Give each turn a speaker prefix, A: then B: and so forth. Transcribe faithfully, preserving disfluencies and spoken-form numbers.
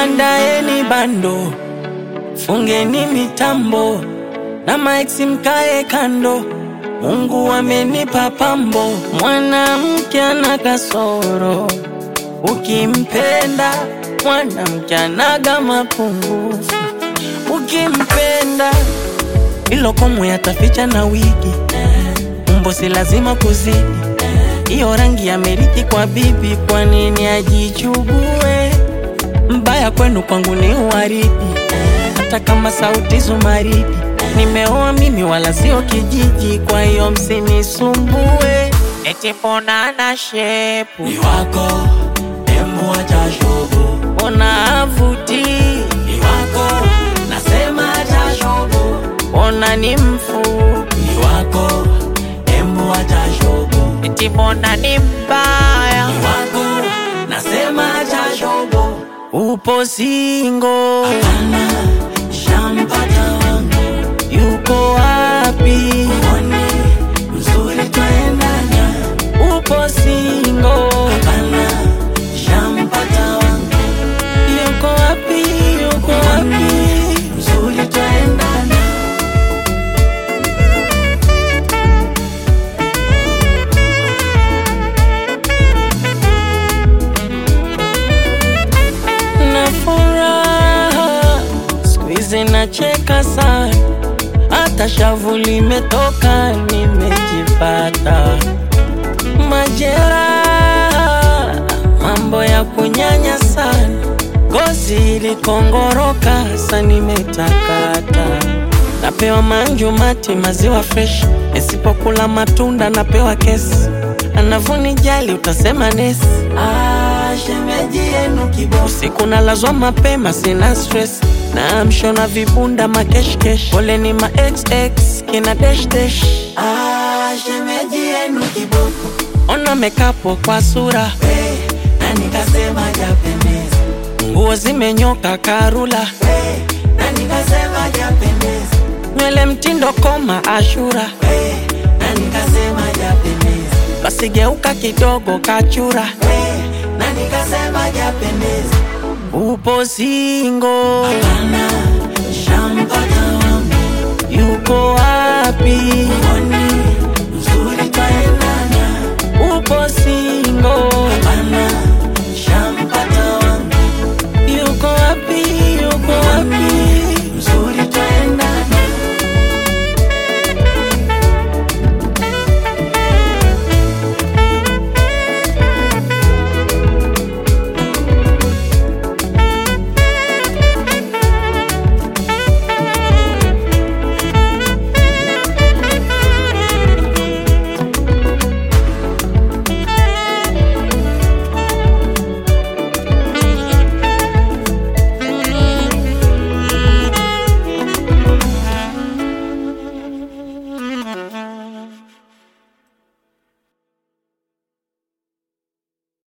A: andaeni bando, fungeni mitambo, na maexi mkae kando. Mungu amenipa pambo, mwanamke ana kasoro, ukimpenda mwanamke anaga mapungufu. Ukimpenda ilo komu yataficha na wigi, umbo si lazima kuzidi, iyo rangi ya meriti kwa bibi, kwa nini ajichugue? Mbaya kwenu kwangu ni uwaridi, hata kama sauti zumaridi. Nimeoa mimi wala sio kijiji, kwa hiyo msinisumbue. Eti mbona ana shepu
B: ni wako, embu acha shobo.
A: Ona avuti
B: ni wako, nasema acha shobo.
A: Ona ni mfupi
B: ni wako, embu acha shobo.
A: eti mbona ni mbaya
B: ni wako, nasema acha shobo.
A: Upo singo,
B: hapana, shampata wangu.
A: yuko wapi?
B: Mwone, mzuri twaendana.
A: Upo singo,
B: hapana, shampata wangu.
A: yuko wapi? Yuko wapi?
B: Mzuri twaendana.
A: Na furaha squeeze na cheka sana, hata shavu limetoka, nimejipata. Majeraha, mambo ya kunyanya sana, gozi ilikongoroka, sa nimetakata. Napewa manju mati maziwa fresh, nisipokula matunda napewa kesi. Anavunijali utasema nesi,
B: Ah, shemeji yenu kibofu.
A: usiku nalazwa mapema sina stress, na mshona vibunda makeshkesh. Pole ni ma X X kina dash dash.
B: Ah, shemeji yenu kibofu.
A: Ona mekapo kwa sura,
B: Hey, na nikasema japendeza.
A: nguo zimenyoka karula,
B: Hey, na nikasema japendeza.
A: nywele mtindo koma ashura.
B: Hey, na nikasema japendeza.
A: Basi geuka kidogo kachura.
B: Hey, na nikasema japendeza.
A: Upo singo,
B: Hapana, shampata wangu.
A: yuko wapi?
B: Mwone,